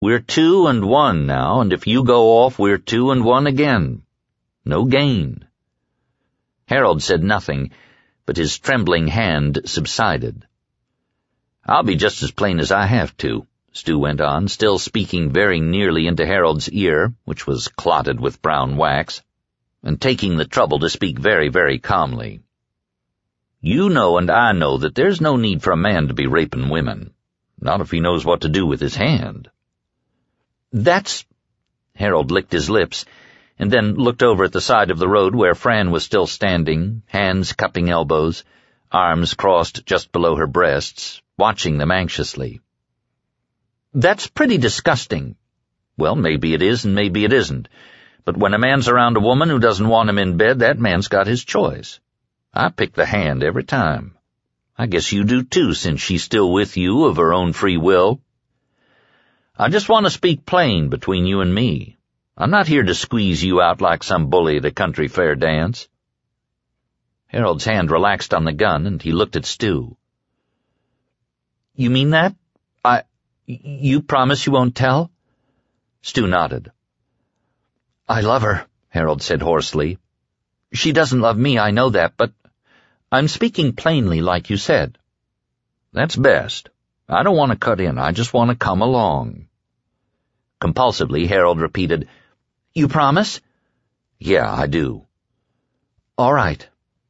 We're 2-1 now, and if you go off, we're 2-1 again. No gain." Harold said nothing, but his trembling hand subsided. "I'll be just as plain as I have to," Stu went on, still speaking very nearly into Harold's ear, which was clotted with brown wax, and taking the trouble to speak very, very calmly. "You know and I know that there's no need for a man to be raping women. Not if he knows what to do with his hand." "That's—" Harold licked his lips, and then looked over at the side of the road where Fran was still standing, hands cupping elbows, arms crossed just below her breasts, watching them anxiously. "That's pretty disgusting." "Well, maybe it is and maybe it isn't. But when a man's around a woman who doesn't want him in bed, that man's got his choice. I pick the hand every time. I guess you do too, since she's still with you of her own free will. I just want to speak plain between you and me. I'm not here to squeeze you out like some bully at a country fair dance." Harold's hand relaxed on the gun, and he looked at Stu. "You mean that? You promise you won't tell?" Stu nodded. "I love her," Harold said hoarsely. "She doesn't love me, I know that, but I'm speaking plainly like you said." "That's best. I don't want to cut in, I just want to come along." Compulsively, Harold repeated, "You promise?" "Yeah, I do." "All right."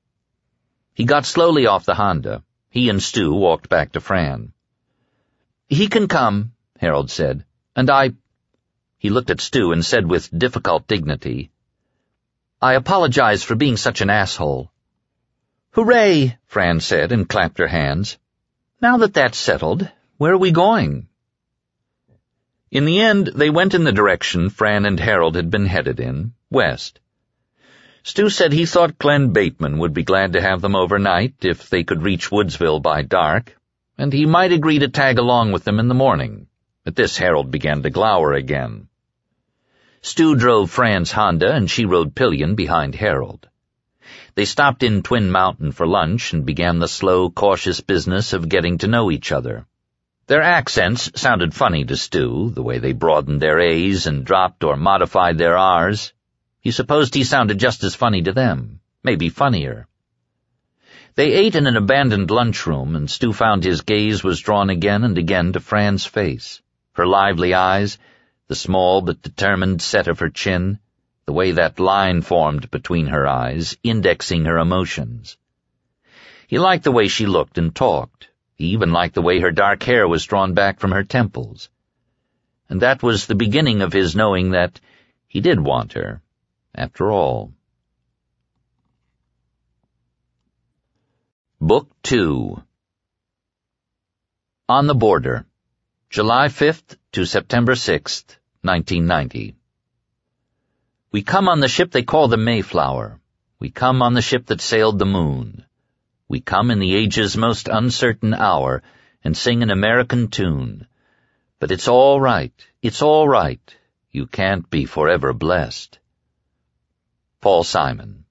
He got slowly off the Honda. He and Stu walked back to Fran. "He can come," Harold said, "and I—" He looked at Stu and said with difficult dignity, "I apologize for being such an asshole." "Hooray," Fran said and clapped her hands. "Now that that's settled, where are we going?" In the end, they went in the direction Fran and Harold had been headed in, west. Stu said he thought Glenn Bateman would be glad to have them overnight if they could reach Woodsville by dark, and he might agree to tag along with them in the morning. At this, Harold began to glower again. Stu drove Fran's Honda, and she rode pillion behind Harold. They stopped in Twin Mountain for lunch and began the slow, cautious business of getting to know each other. Their accents sounded funny to Stu, the way they broadened their A's and dropped or modified their R's. He supposed he sounded just as funny to them, maybe funnier. They ate in an abandoned lunchroom, and Stu found his gaze was drawn again and again to Fran's face, her lively eyes, the small but determined set of her chin, the way that line formed between her eyes, indexing her emotions. He liked the way she looked and talked. He even liked the way her dark hair was drawn back from her temples. And that was the beginning of his knowing that he did want her, after all. Book 2. On the Border, July 5th to September 6th, 1990. We come on the ship they call the Mayflower. We come on the ship that sailed the moon. We come in the age's most uncertain hour and sing an American tune. But it's all right, it's all right. You can't be forever blessed. Paul Simon.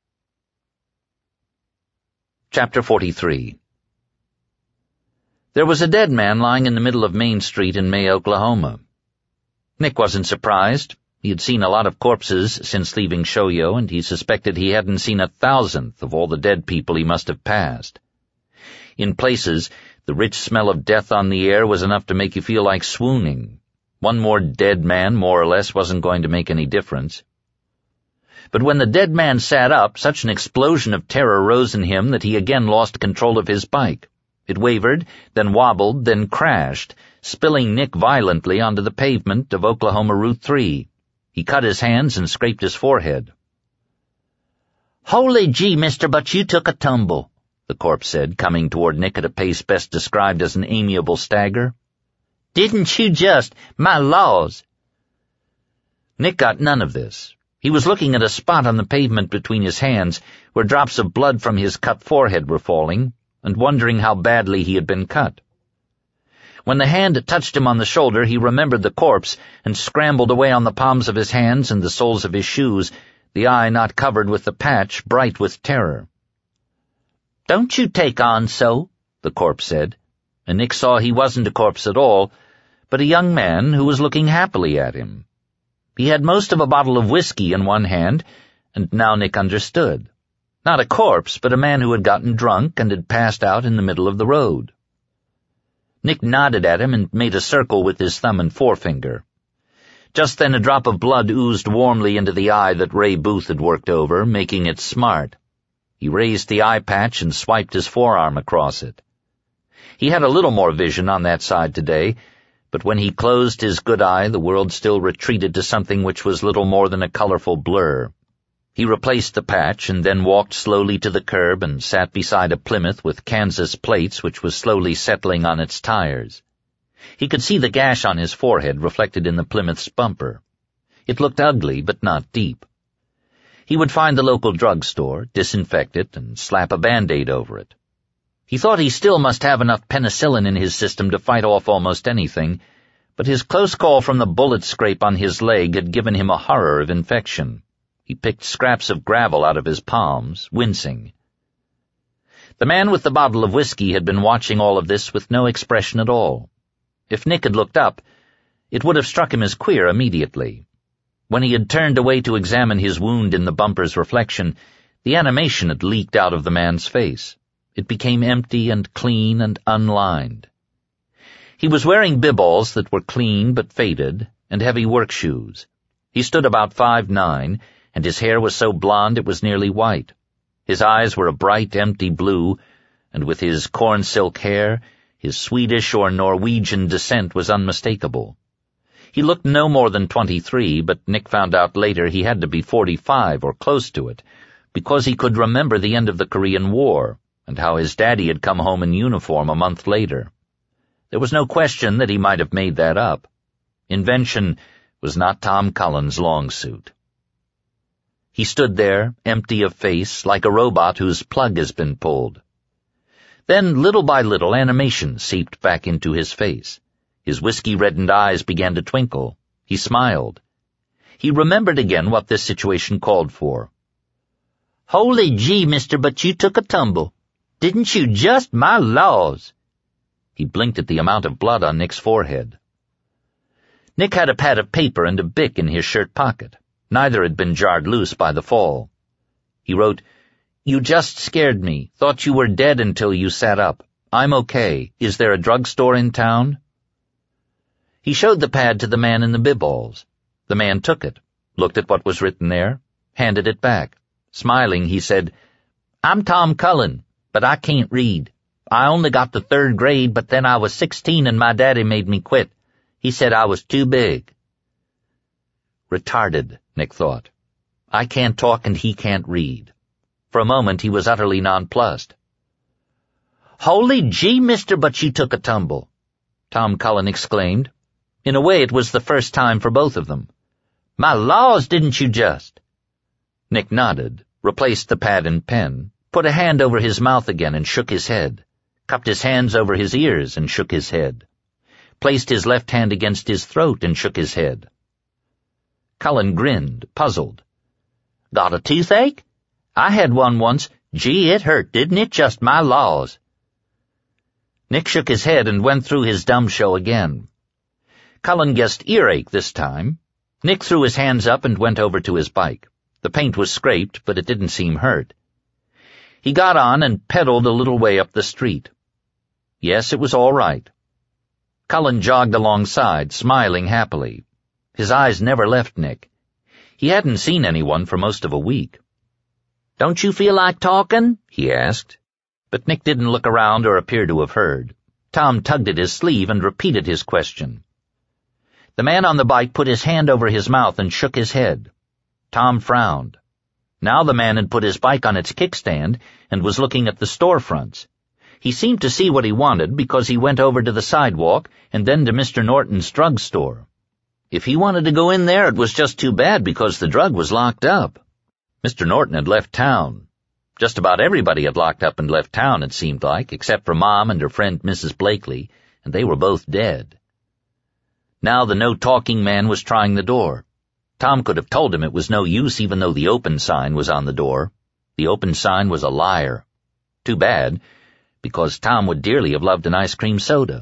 Chapter 43. There was a dead man lying in the middle of Main Street in May, Oklahoma. Nick wasn't surprised. He had seen a lot of corpses since leaving Shoyo, and he suspected he hadn't seen 1,000th of all the dead people he must have passed. In places, the rich smell of death on the air was enough to make you feel like swooning. One more dead man, more or less, wasn't going to make any difference. But when the dead man sat up, such an explosion of terror rose in him that he again lost control of his bike. It wavered, then wobbled, then crashed, spilling Nick violently onto the pavement of Oklahoma Route 3. He cut his hands and scraped his forehead. "Holy gee, mister, but you took a tumble," the corpse said, coming toward Nick at a pace best described as an amiable stagger. "Didn't you just? My laws!" Nick got none of this. He was looking at a spot on the pavement between his hands where drops of blood from his cut forehead were falling, and wondering how badly he had been cut. When the hand touched him on the shoulder, he remembered the corpse and scrambled away on the palms of his hands and the soles of his shoes, the eye not covered with the patch, bright with terror. "Don't you take on so," the corpse said, and Nick saw he wasn't a corpse at all, but a young man who was looking happily at him. He had most of a bottle of whiskey in one hand, and now Nick understood. Not a corpse, but a man who had gotten drunk and had passed out in the middle of the road. Nick nodded at him and made a circle with his thumb and forefinger. Just then a drop of blood oozed warmly into the eye that Ray Booth had worked over, making it smart. He raised the eye patch and swiped his forearm across it. He had a little more vision on that side today, but when he closed his good eye, the world still retreated to something which was little more than a colorful blur. He replaced the patch and then walked slowly to the curb and sat beside a Plymouth with Kansas plates which was slowly settling on its tires. He could see the gash on his forehead reflected in the Plymouth's bumper. It looked ugly, but not deep. He would find the local drugstore, disinfect it, and slap a Band-Aid over it. He thought he still must have enough penicillin in his system to fight off almost anything, but his close call from the bullet scrape on his leg had given him a horror of infection. He picked scraps of gravel out of his palms, wincing. The man with the bottle of whiskey had been watching all of this with no expression at all. If Nick had looked up, it would have struck him as queer immediately. When he had turned away to examine his wound in the bumper's reflection, the animation had leaked out of the man's face. It became empty and clean and unlined. He was wearing biballs that were clean but faded, and heavy work shoes. He stood about 5'9", and his hair was so blond it was nearly white. His eyes were a bright, empty blue, and with his corn silk hair, his Swedish or Norwegian descent was unmistakable. He looked no more than 23, but Nick found out later he had to be 45 or close to it, because he could remember the end of the Korean War, and how his daddy had come home in uniform a month later. There was no question that he might have made that up. Invention was not Tom Cullen's long suit. He stood there, empty of face, like a robot whose plug has been pulled. Then, little by little, animation seeped back into his face. His whiskey-reddened eyes began to twinkle. He smiled. He remembered again what this situation called for. "Holy gee, mister, but you took a tumble. Didn't you just? My laws!" He blinked at the amount of blood on Nick's forehead. Nick had a pad of paper and a Bic in his shirt pocket. Neither had been jarred loose by the fall. He wrote, "You just scared me. Thought you were dead until you sat up. I'm okay. Is there a drugstore in town?" He showed the pad to the man in the biballs. The man took it, looked at what was written there, handed it back. Smiling, he said, "I'm Tom Cullen, but I can't read. I only got the 3rd grade, but then I was 16 and my daddy made me quit. He said I was too big." Retarded, Nick thought. I can't talk and he can't read. For a moment he was utterly nonplussed. "Holy gee, mister, but you took a tumble," Tom Cullen exclaimed. In a way it was the first time for both of them. "My laws, didn't you just?" Nick nodded, replaced the pad and pen, put a hand over his mouth again and shook his head, cupped his hands over his ears and shook his head, placed his left hand against his throat and shook his head. Cullen grinned, puzzled. "Got a toothache? I had one once. Gee, it hurt, didn't it? Just my laws." Nick shook his head and went through his dumb show again. Cullen guessed earache this time. Nick threw his hands up and went over to his bike. The paint was scraped, but it didn't seem hurt. He got on and pedaled a little way up the street. Yes, it was all right. Cullen jogged alongside, smiling happily. His eyes never left Nick. He hadn't seen anyone for most of a week. "Don't you feel like talking?" he asked. But Nick didn't look around or appear to have heard. Tom tugged at his sleeve and repeated his question. The man on the bike put his hand over his mouth and shook his head. Tom frowned. Now the man had put his bike on its kickstand and was looking at the storefronts. He seemed to see what he wanted because he went over to the sidewalk and then to Mr. Norton's drugstore. If he wanted to go in there, it was just too bad because the drug was locked up. Mr. Norton had left town. Just about everybody had locked up and left town, it seemed like, except for Mom and her friend Mrs. Blakely, and they were both dead. Now the no-talking man was trying the door. Tom could have told him it was no use even though the open sign was on the door. The open sign was a liar. Too bad, because Tom would dearly have loved an ice cream soda.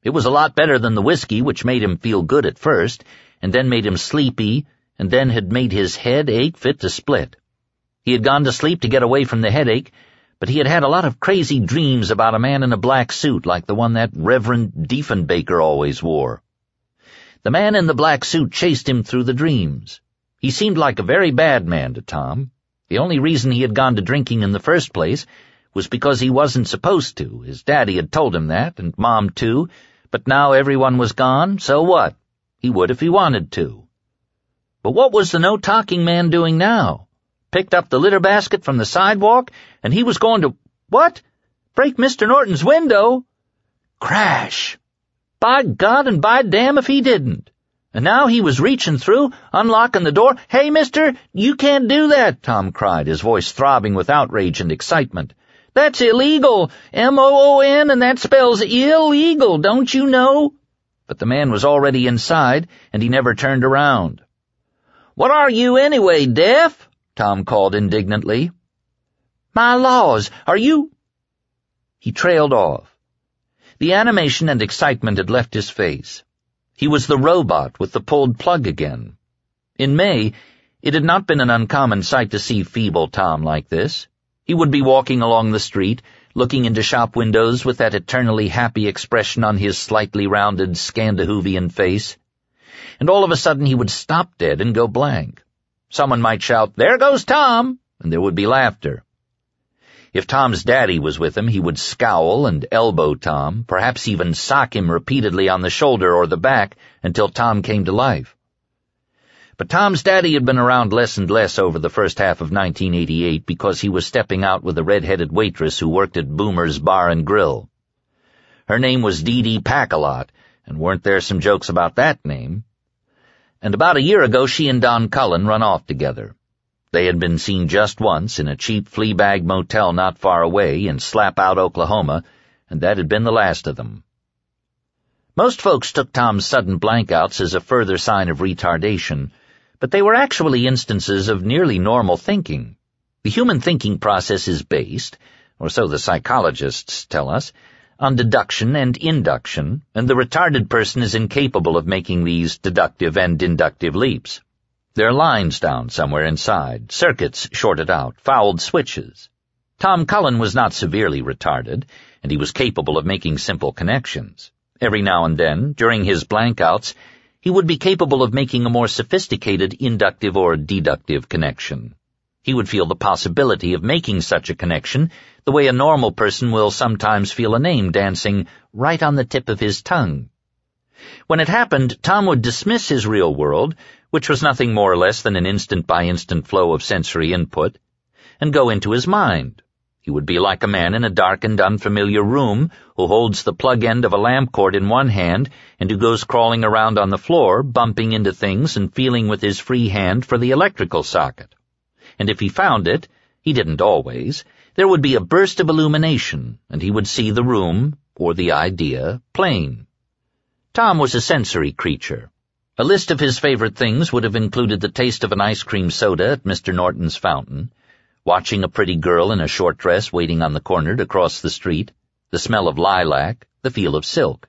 It was a lot better than the whiskey, which made him feel good at first, and then made him sleepy, and then had made his head ache fit to split. He had gone to sleep to get away from the headache, but he had had a lot of crazy dreams about a man in a black suit like the one that Reverend Diefenbaker always wore. The man in the black suit chased him through the dreams. He seemed like a very bad man to Tom. The only reason he had gone to drinking in the first place was because he wasn't supposed to. His daddy had told him that, and Mom too, but now everyone was gone, so what? He would if he wanted to. But what was the no-talking man doing now? Picked up the litter basket from the sidewalk, and he was going to, what? Break Mr. Norton's window? Crash! By God and by damn if he didn't. And now he was reaching through, unlocking the door. "Hey, mister, you can't do that," Tom cried, his voice throbbing with outrage and excitement. "That's illegal, M-O-O-N, and that spells illegal, don't you know?" But the man was already inside, and he never turned around. "What are you anyway, deaf?" Tom called indignantly. "My laws, are you—" He trailed off. The animation and excitement had left his face. He was the robot with the pulled plug again. In May, it had not been an uncommon sight to see feeble Tom like this. He would be walking along the street, looking into shop windows with that eternally happy expression on his slightly rounded Scandinavian face. And all of a sudden he would stop dead and go blank. Someone might shout, "There goes Tom!" and there would be laughter. If Tom's daddy was with him, he would scowl and elbow Tom, perhaps even sock him repeatedly on the shoulder or the back until Tom came to life. But Tom's daddy had been around less and less over the first half of 1988 because he was stepping out with a red-headed waitress who worked at Boomer's Bar and Grill. Her name was Dee Dee Pack-A-Lot, and weren't there some jokes about that name? And about a year ago she and Don Cullen run off together. They had been seen just once in a cheap flea-bag motel not far away in Slapout, Oklahoma, and that had been the last of them. Most folks took Tom's sudden blankouts as a further sign of retardation, but they were actually instances of nearly normal thinking. The human thinking process is based, or so the psychologists tell us, on deduction and induction, and the retarded person is incapable of making these deductive and inductive leaps. There are lines down somewhere inside, circuits shorted out, fouled switches. Tom Cullen was not severely retarded, and he was capable of making simple connections. Every now and then, during his blankouts, he would be capable of making a more sophisticated inductive or deductive connection. He would feel the possibility of making such a connection the way a normal person will sometimes feel a name dancing right on the tip of his tongue. When it happened, Tom would dismiss his real world, which was nothing more or less than an instant-by-instant flow of sensory input, and go into his mind. He would be like a man in a darkened, unfamiliar room who holds the plug end of a lamp cord in one hand and who goes crawling around on the floor, bumping into things and feeling with his free hand for the electrical socket. And if he found it, he didn't always, there would be a burst of illumination, and he would see the room, or the idea, plain. Tom was a sensory creature. A list of his favorite things would have included the taste of an ice cream soda at Mr. Norton's fountain, watching a pretty girl in a short dress waiting on the corner to cross the street, the smell of lilac, the feel of silk.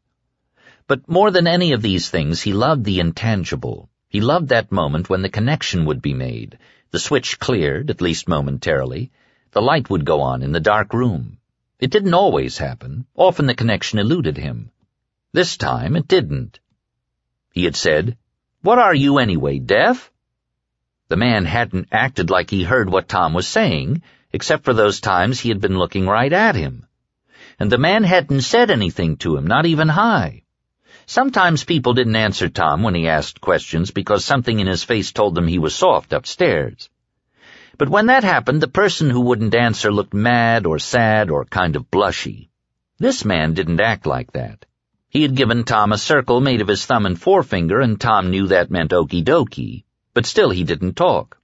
But more than any of these things, he loved the intangible. He loved that moment when the connection would be made, the switch cleared, at least momentarily, the light would go on in the dark room. It didn't always happen. Often the connection eluded him. This time it didn't. He had said, "What are you anyway, deaf?" The man hadn't acted like he heard what Tom was saying, except for those times he had been looking right at him. And the man hadn't said anything to him, not even hi. Sometimes people didn't answer Tom when he asked questions because something in his face told them he was soft upstairs. But when that happened, the person who wouldn't answer looked mad or sad or kind of blushy. This man didn't act like that. He had given Tom a circle made of his thumb and forefinger, and Tom knew that meant okie dokie, but still he didn't talk.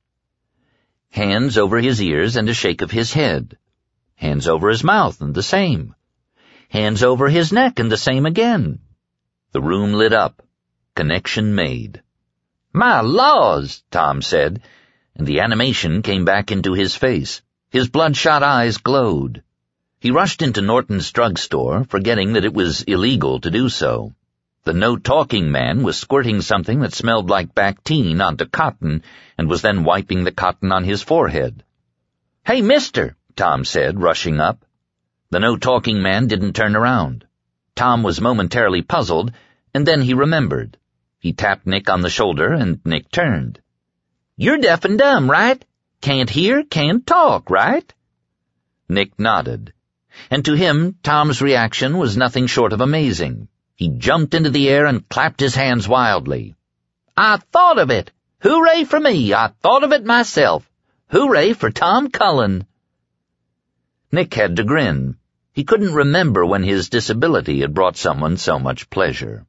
Hands over his ears and a shake of his head. Hands over his mouth and the same. Hands over his neck and the same again. The room lit up. Connection made. "My laws," Tom said, and the animation came back into his face. His bloodshot eyes glowed. He rushed into Norton's drugstore, forgetting that it was illegal to do so. The no-talking man was squirting something that smelled like Bactine onto cotton and was then wiping the cotton on his forehead. "Hey, mister," Tom said, rushing up. The no-talking man didn't turn around. Tom was momentarily puzzled, and then he remembered. He tapped Nick on the shoulder, and Nick turned. "You're deaf and dumb, right? Can't hear, can't talk, right?" Nick nodded. And to him, Tom's reaction was nothing short of amazing. He jumped into the air and clapped his hands wildly. "I thought of it! Hooray for me! I thought of it myself! Hooray for Tom Cullen!" Nick had to grin. He couldn't remember when his disability had brought someone so much pleasure.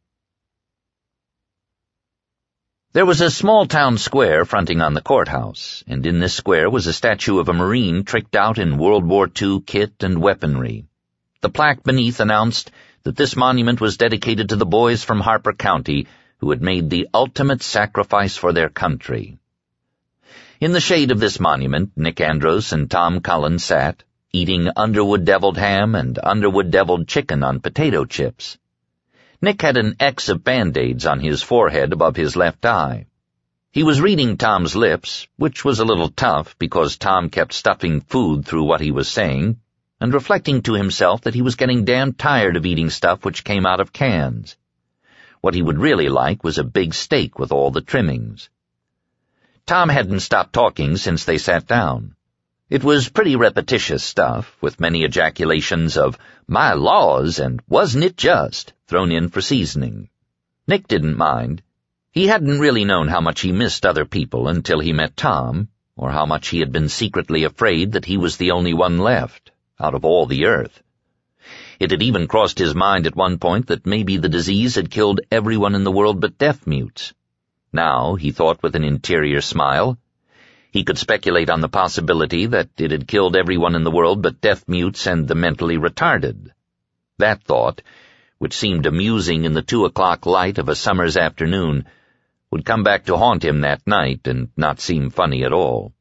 There was a small town square fronting on the courthouse, and in this square was a statue of a Marine tricked out in World War II kit and weaponry. The plaque beneath announced that this monument was dedicated to the boys from Harper County who had made the ultimate sacrifice for their country. In the shade of this monument, Nick Andros and Tom Cullen sat, eating Underwood deviled ham and Underwood deviled chicken on potato chips. Nick had an X of Band-Aids on his forehead above his left eye. He was reading Tom's lips, which was a little tough because Tom kept stuffing food through what he was saying, and reflecting to himself that he was getting damn tired of eating stuff which came out of cans. What he would really like was a big steak with all the trimmings. Tom hadn't stopped talking since they sat down. It was pretty repetitious stuff, with many ejaculations of "my laws" and "wasn't it just" thrown in for seasoning. Nick didn't mind. He hadn't really known how much he missed other people until he met Tom, or how much he had been secretly afraid that he was the only one left, out of all the earth. It had even crossed his mind at one point that maybe the disease had killed everyone in the world but deaf-mutes. Now, he thought with an interior smile, he could speculate on the possibility that it had killed everyone in the world but deaf-mutes and the mentally retarded. That thought, which seemed amusing in the 2:00 light of a summer's afternoon, would come back to haunt him that night and not seem funny at all.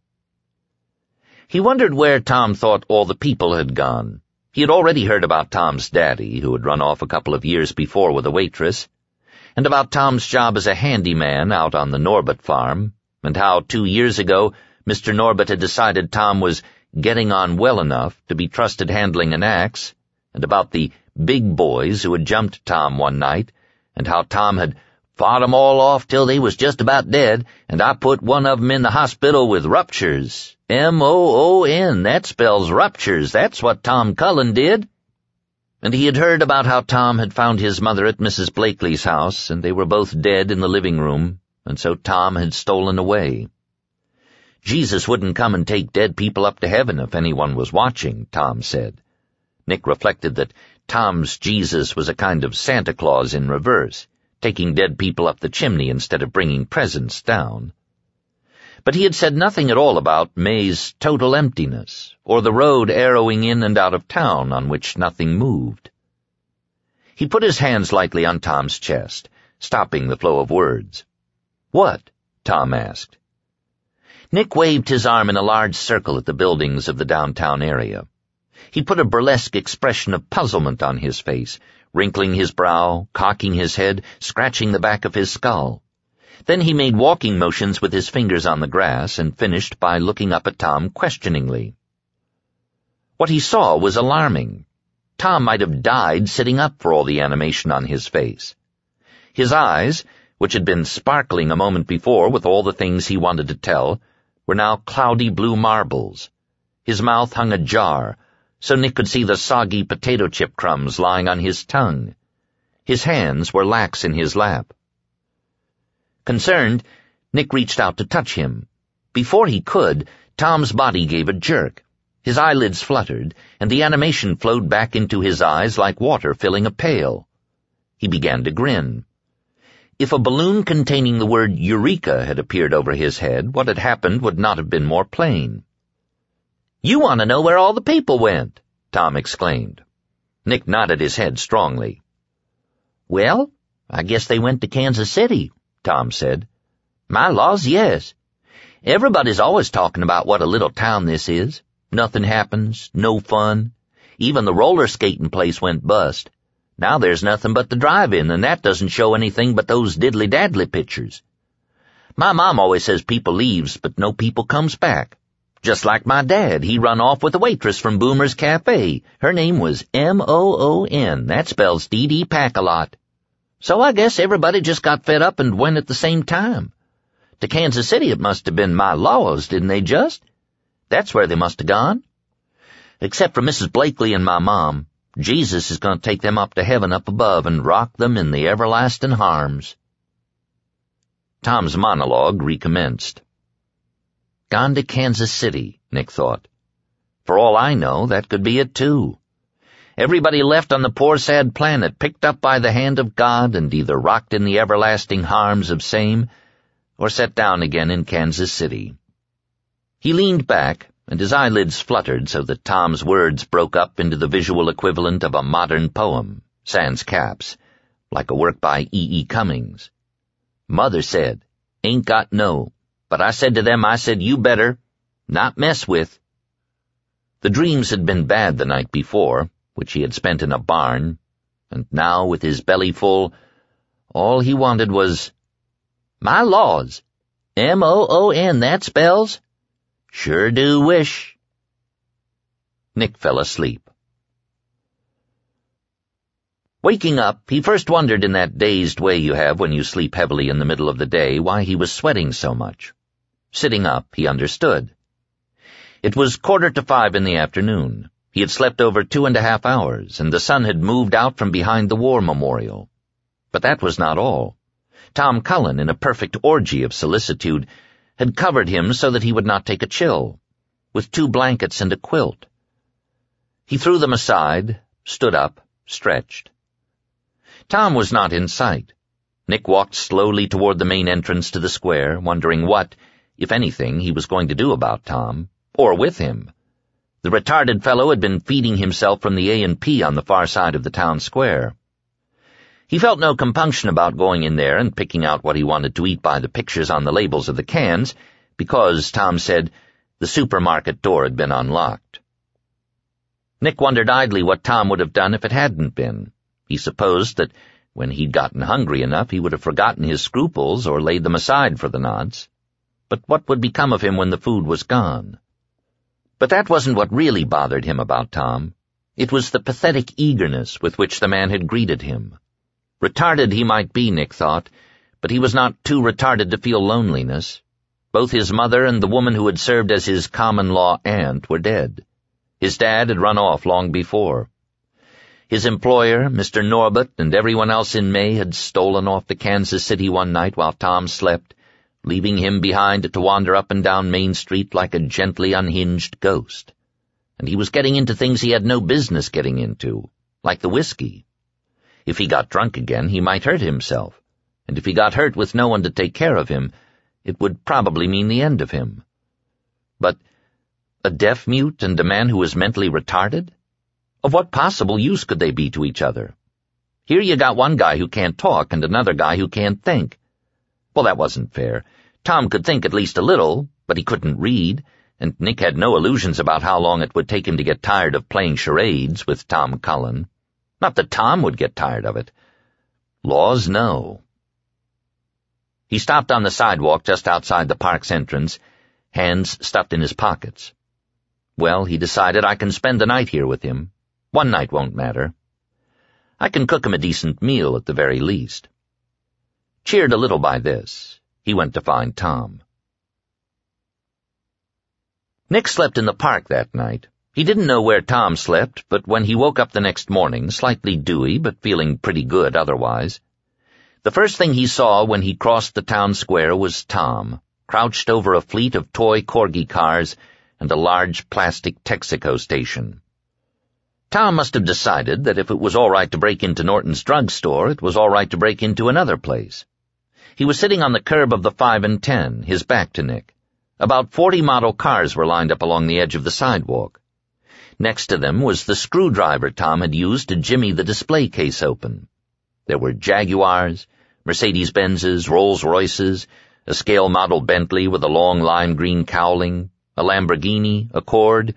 He wondered where Tom thought all the people had gone. He had already heard about Tom's daddy, who had run off a couple of years before with a waitress, and about Tom's job as a handyman out on the Norbert farm, and how 2 years ago Mr. Norbert had decided Tom was getting on well enough to be trusted handling an axe, and about the big boys who had jumped Tom one night, and how Tom had fought 'em all off till they was just about dead, and I put one of 'em in the hospital with ruptures. M-O-O-N, that spells ruptures, that's what Tom Cullen did. And he had heard about how Tom had found his mother at Mrs. Blakely's house, and they were both dead in the living room, and so Tom had stolen away. Jesus wouldn't come and take dead people up to heaven if anyone was watching, Tom said. Nick reflected that Tom's Jesus was a kind of Santa Claus in reverse, taking dead people up the chimney instead of bringing presents down. But he had said nothing at all about May's total emptiness, or the road arrowing in and out of town on which nothing moved. He put his hands lightly on Tom's chest, stopping the flow of words. "What?" Tom asked. Nick waved his arm in a large circle at the buildings of the downtown area. He put a burlesque expression of puzzlement on his face, wrinkling his brow, cocking his head, scratching the back of his skull. Then he made walking motions with his fingers on the grass and finished by looking up at Tom questioningly. What he saw was alarming. Tom might have died sitting up for all the animation on his face. His eyes, which had been sparkling a moment before with all the things he wanted to tell, were now cloudy blue marbles. His mouth hung ajar, so Nick could see the soggy potato chip crumbs lying on his tongue. His hands were lax in his lap. Concerned, Nick reached out to touch him. Before he could, Tom's body gave a jerk. His eyelids fluttered, and the animation flowed back into his eyes like water filling a pail. He began to grin. If a balloon containing the word Eureka had appeared over his head, what had happened would not have been more plain. "You want to know where all the people went," Tom exclaimed. Nick nodded his head strongly. "Well, I guess they went to Kansas City," Tom said. "My laws, yes. Everybody's always talking about what a little town this is. Nothing happens, no fun. Even the roller skating place went bust. Now there's nothing but the drive-in, and that doesn't show anything but those diddly-daddly pictures. My mom always says people leaves, but no people comes back. Just like my dad, he run off with a waitress from Boomer's Cafe. Her name was M-O-O-N. That spells Dee Pack-a-Lot. So I guess everybody just got fed up and went at the same time. To Kansas City it must have been my laws, didn't they just? That's where they must have gone. Except for Mrs. Blakely and my mom, Jesus is going to take them up to heaven up above and rock them in the everlasting harms. Tom's monologue recommenced. Gone to Kansas City, Nick thought. For all I know, that could be it too. Everybody left on the poor sad planet, picked up by the hand of God, and either rocked in the everlasting harms of same, or set down again in Kansas City. He leaned back, and his eyelids fluttered so that Tom's words broke up into the visual equivalent of a modern poem, sans caps, like a work by E. E. Cummings. Mother said, "Ain't got no. But I said to them, I said, you better not mess with." The dreams had been bad the night before, which he had spent in a barn, and now, with his belly full, all he wanted was, "My laws, M-O-O-N, that spells? Sure do wish." Nick fell asleep. Waking up, he first wondered in that dazed way you have when you sleep heavily in the middle of the day why he was sweating so much. Sitting up, he understood. It was 4:45 in the afternoon. He had slept over 2.5 hours, and the sun had moved out from behind the war memorial. But that was not all. Tom Cullen, in a perfect orgy of solicitude, had covered him so that he would not take a chill, with 2 blankets and a quilt. He threw them aside, stood up, stretched. Tom was not in sight. Nick walked slowly toward the main entrance to the square, wondering what, if anything, he was going to do about Tom, or with him. The retarded fellow had been feeding himself from the A&P on the far side of the town square. He felt no compunction about going in there and picking out what he wanted to eat by the pictures on the labels of the cans, because, Tom said, the supermarket door had been unlocked. Nick wondered idly what Tom would have done if it hadn't been. He supposed that when he'd gotten hungry enough he would have forgotten his scruples or laid them aside for the nonce. But what would become of him when the food was gone? But that wasn't what really bothered him about Tom. It was the pathetic eagerness with which the man had greeted him. Retarded he might be, Nick thought, but he was not too retarded to feel loneliness. Both his mother and the woman who had served as his common-law aunt were dead. His dad had run off long before. His employer, Mr. Norbert, and everyone else in May had stolen off to Kansas City one night while Tom slept, leaving him behind to wander up and down Main Street like a gently unhinged ghost. And he was getting into things he had no business getting into, like the whiskey. If he got drunk again, he might hurt himself, and if he got hurt with no one to take care of him, it would probably mean the end of him. But a deaf-mute and a man who was mentally retarded? Of what possible use could they be to each other? Here you got one guy who can't talk and another guy who can't think. Well, that wasn't fair. Tom could think at least a little, but he couldn't read, and Nick had no illusions about how long it would take him to get tired of playing charades with Tom Cullen. Not that Tom would get tired of it. Laws, no. He stopped on the sidewalk just outside the park's entrance, hands stuffed in his pockets. Well, he decided, I can spend the night here with him. One night won't matter. I can cook him a decent meal at the very least. Cheered a little by this, he went to find Tom. Nick slept in the park that night. He didn't know where Tom slept, but when he woke up the next morning, slightly dewy but feeling pretty good otherwise, the first thing he saw when he crossed the town square was Tom, crouched over a fleet of toy corgi cars and a large plastic Texaco station. Tom must have decided that if it was all right to break into Norton's drugstore, it was all right to break into another place. He was sitting on the curb of the 5 and 10, his back to Nick. About 40 model cars were lined up along the edge of the sidewalk. Next to them was the screwdriver Tom had used to jimmy the display case open. There were Jaguars, Mercedes-Benzes, Rolls-Royces, a scale model Bentley with a long lime green cowling, a Lamborghini, Accord,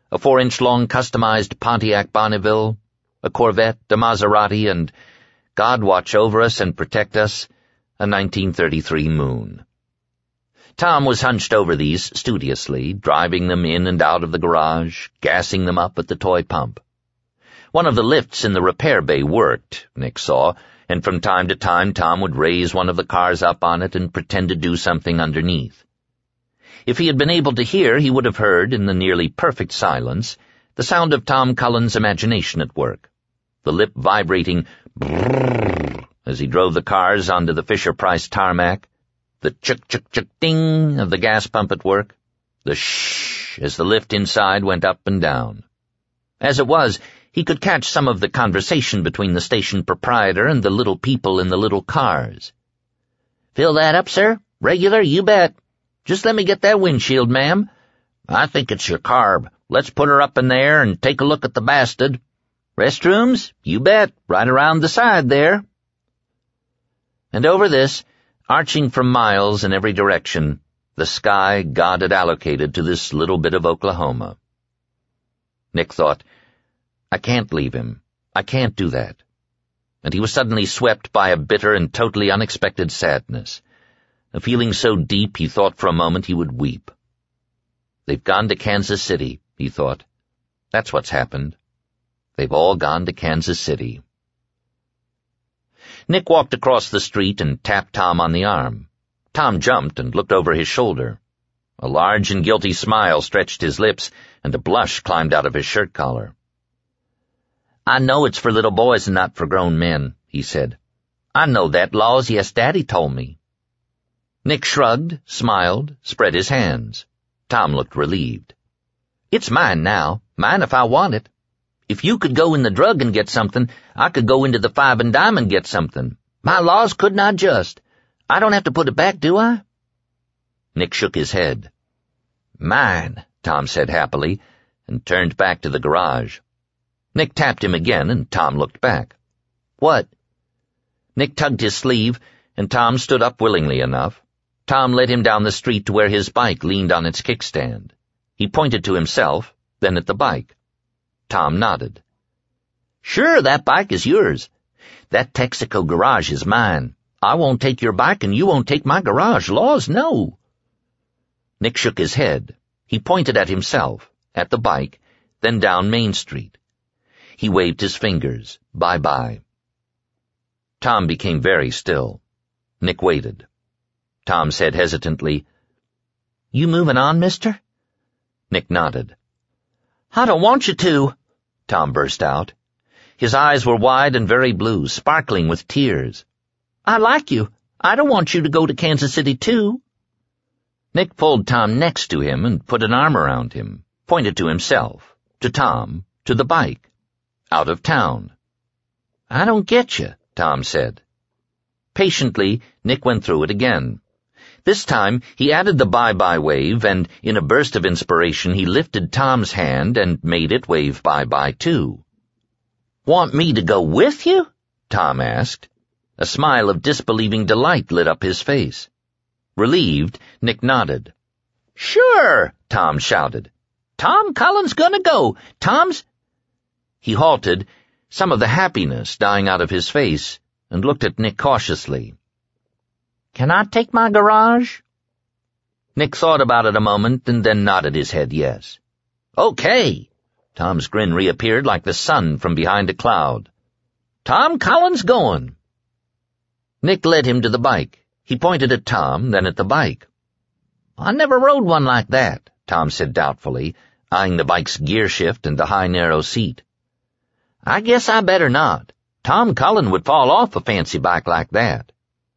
a 4-inch-long customized Pontiac Bonneville, a Corvette, a Maserati, and, God watch over us and protect us, a 1933 Moon. Tom was hunched over these studiously, driving them in and out of the garage, gassing them up at the toy pump. One of the lifts in the repair bay worked, Nick saw, and from time to time Tom would raise one of the cars up on it and pretend to do something underneath. If he had been able to hear, he would have heard, in the nearly perfect silence, the sound of Tom Cullen's imagination at work, the lip vibrating brrrr as he drove the cars onto the Fisher-Price tarmac, the chuk-chuk-chuk-ding of the gas pump at work, the shh as the lift inside went up and down. As it was, he could catch some of the conversation between the station proprietor and the little people in the little cars. "Fill that up, sir? Regular, you bet. Just let me get that windshield, ma'am. I think it's your carb. Let's put her up in there and take a look at the bastard. Restrooms? You bet, right around the side there." And over this, arching for miles in every direction, the sky God had allocated to this little bit of Oklahoma. Nick thought, I can't leave him. I can't do that. And he was suddenly swept by a bitter and totally unexpected sadness, a feeling so deep he thought for a moment he would weep. They've gone to Kansas City, he thought. That's what's happened. They've all gone to Kansas City. Nick walked across the street and tapped Tom on the arm. Tom jumped and looked over his shoulder. A large and guilty smile stretched his lips, and a blush climbed out of his shirt collar. "I know it's for little boys and not for grown men," he said. "I know that, laws, yes, Daddy told me." Nick shrugged, smiled, spread his hands. Tom looked relieved. "It's mine now, mine if I want it. If you could go in the drug and get something, I could go into the Five and Dime and get something. My laws could not adjust. I don't have to put it back, do I?" Nick shook his head. "Mine," Tom said happily, and turned back to the garage. Nick tapped him again, and Tom looked back. "What?" Nick tugged his sleeve, and Tom stood up willingly enough. Tom led him down the street to where his bike leaned on its kickstand. He pointed to himself, then at the bike. Tom nodded. "Sure, that bike is yours. That Texaco garage is mine. I won't take your bike and you won't take my garage. Laws, no." Nick shook his head. He pointed at himself, at the bike, then down Main Street. He waved his fingers. Bye-bye. Tom became very still. Nick waited. Tom said hesitantly, "You moving on, mister?" Nick nodded. "I don't want you to," Tom burst out. His eyes were wide and very blue, sparkling with tears. "I like you. I don't want you to go to Kansas City, too." Nick pulled Tom next to him and put an arm around him, pointed to himself, to Tom, to the bike. Out of town. "I don't get you," Tom said. Patiently, Nick went through it again. This time, he added the bye-bye wave, and in a burst of inspiration, he lifted Tom's hand and made it wave bye-bye, too. "Want me to go with you?" Tom asked. A smile of disbelieving delight lit up his face. Relieved, Nick nodded. "Sure," Tom shouted. "Tom Cullen's gonna go. Tom's—" He halted, some of the happiness dying out of his face, and looked at Nick cautiously. "Can I take my garage?" Nick thought about it a moment and then nodded his head yes. "Okay." Tom's grin reappeared like the sun from behind a cloud. "Tom Cullen's going." Nick led him to the bike. He pointed at Tom, then at the bike. "I never rode one like that," Tom said doubtfully, eyeing the bike's gear shift and the high narrow seat. "I guess I better not. Tom Cullen would fall off a fancy bike like that."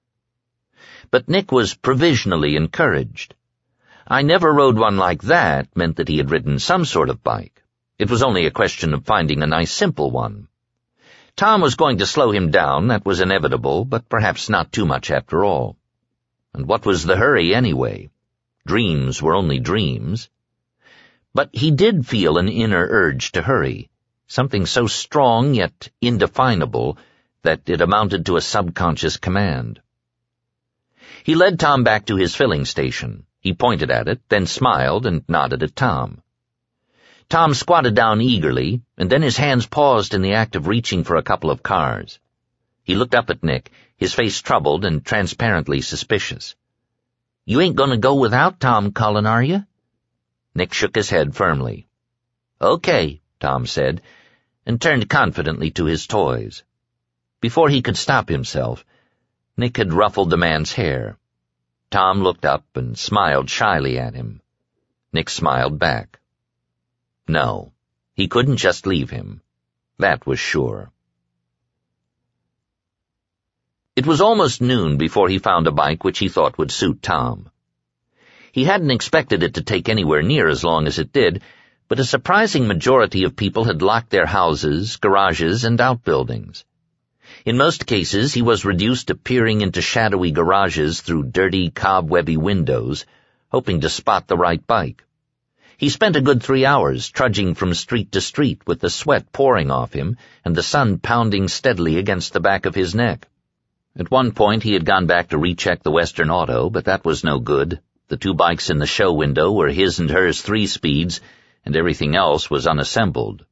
But Nick was provisionally encouraged. "I never rode one like that" meant that he had ridden some sort of bike. It was only a question of finding a nice simple one. Tom was going to slow him down, that was inevitable, but perhaps not too much after all. And what was the hurry anyway? Dreams were only dreams. But he did feel an inner urge to hurry, something so strong yet indefinable that it amounted to a subconscious command. He led Tom back to his filling station. He pointed at it, then smiled and nodded at Tom. Tom squatted down eagerly, and then his hands paused in the act of reaching for a couple of cars. He looked up at Nick, his face troubled and transparently suspicious. "You ain't gonna go without Tom Cullen, are you?" Nick shook his head firmly. "Okay," Tom said, and turned confidently to his toys. Before he could stop himself, Nick had ruffled the man's hair. Tom looked up and smiled shyly at him. Nick smiled back. No, he couldn't just leave him. That was sure. It was almost noon before he found a bike which he thought would suit Tom. He hadn't expected it to take anywhere near as long as it did, but a surprising majority of people had locked their houses, garages, and outbuildings. In most cases, he was reduced to peering into shadowy garages through dirty, cobwebby windows, hoping to spot the right bike. He spent a good 3 hours trudging from street to street with the sweat pouring off him and the sun pounding steadily against the back of his neck. At one point he had gone back to recheck the Western Auto, but that was no good. The 2 bikes in the show window were his and hers 3-speeds, and everything else was unassembled.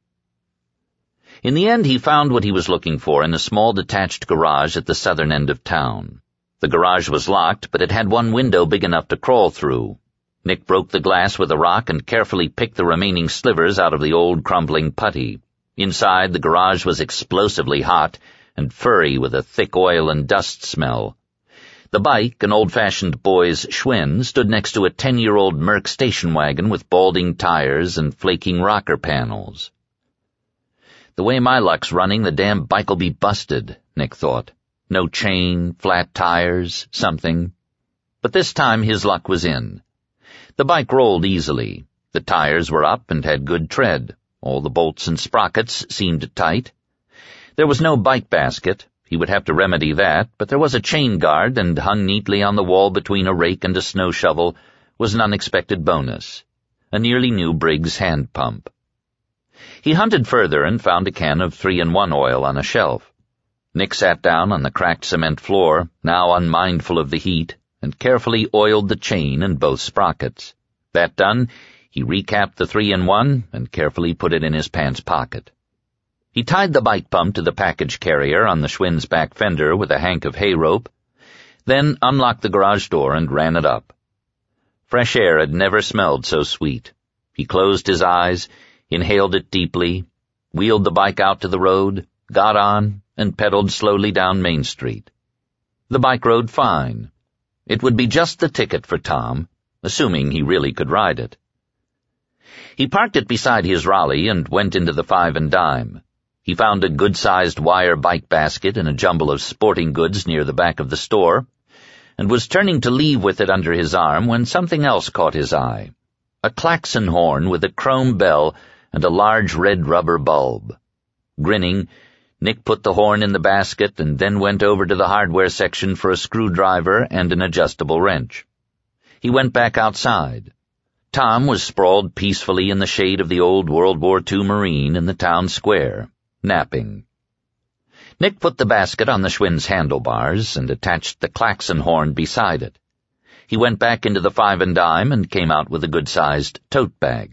In the end he found what he was looking for in a small detached garage at the southern end of town. The garage was locked, but it had one window big enough to crawl through. Nick broke the glass with a rock and carefully picked the remaining slivers out of the old crumbling putty. Inside, the garage was explosively hot and furry with a thick oil and dust smell. The bike, an old-fashioned boy's Schwinn, stood next to a 10-year-old Merc station wagon with balding tires and flaking rocker panels. The way my luck's running, the damn bike'll be busted, Nick thought. No chain, flat tires, something. But this time his luck was in. The bike rolled easily. The tires were up and had good tread. All the bolts and sprockets seemed tight. There was no bike basket. He would have to remedy that, but there was a chain guard, and hung neatly on the wall between a rake and a snow shovel was an unexpected bonus. A nearly new Briggs hand pump. He hunted further and found a can of 3-in-1 oil on a shelf. Nick sat down on the cracked cement floor, now unmindful of the heat, and carefully oiled the chain and both sprockets. That done, he recapped the 3-in-1 and carefully put it in his pants pocket. He tied the bike pump to the package carrier on the Schwinn's back fender with a hank of hay rope, then unlocked the garage door and ran it up. Fresh air had never smelled so sweet. He closed his eyes, inhaled it deeply, wheeled the bike out to the road, got on, and pedaled slowly down Main Street. The bike rode fine. It would be just the ticket for Tom, assuming he really could ride it. He parked it beside his Raleigh and went into the 5 and Dime. He found a good-sized wire bike basket and a jumble of sporting goods near the back of the store, and was turning to leave with it under his arm when something else caught his eye. A klaxon horn with a chrome bell and a large red rubber bulb. Grinning, Nick put the horn in the basket and then went over to the hardware section for a screwdriver and an adjustable wrench. He went back outside. Tom was sprawled peacefully in the shade of the old World War II Marine in the town square, napping. Nick put the basket on the Schwinn's handlebars and attached the klaxon horn beside it. He went back into the 5 and Dime and came out with a good-sized tote bag.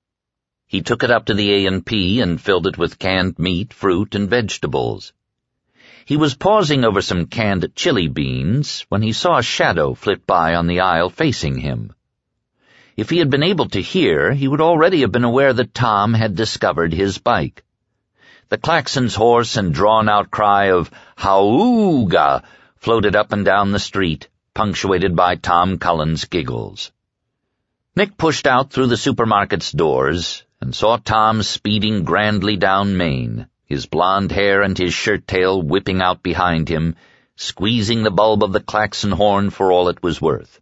He took it up to the A&P and filled it with canned meat, fruit, and vegetables. He was pausing over some canned chili beans when he saw a shadow flit by on the aisle facing him. If he had been able to hear, he would already have been aware that Tom had discovered his bike. The klaxon's hoarse and drawn-out cry of "Howooga" floated up and down the street, punctuated by Tom Cullen's giggles. Nick pushed out through the supermarket's doors and saw Tom speeding grandly down Main, his blonde hair and his shirt-tail whipping out behind him, squeezing the bulb of the klaxon horn for all it was worth.